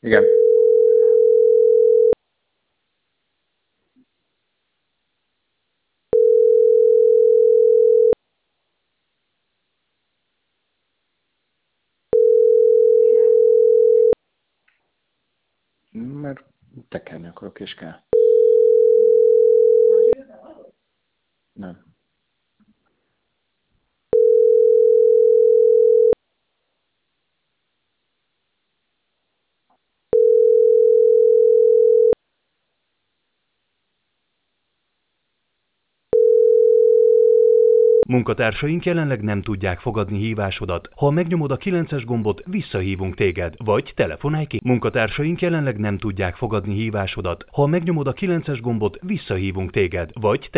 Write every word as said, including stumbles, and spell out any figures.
Igen. Mert tekerni akarok, és kell. Nem. Munkatársaink jelenleg nem tudják fogadni hívásodat. Ha megnyomod a kilences gombot, visszahívunk téged, vagy telefonálj ki. Munkatársaink jelenleg nem tudják fogadni hívásodat. Ha megnyomod a kilences gombot, visszahívunk téged, vagy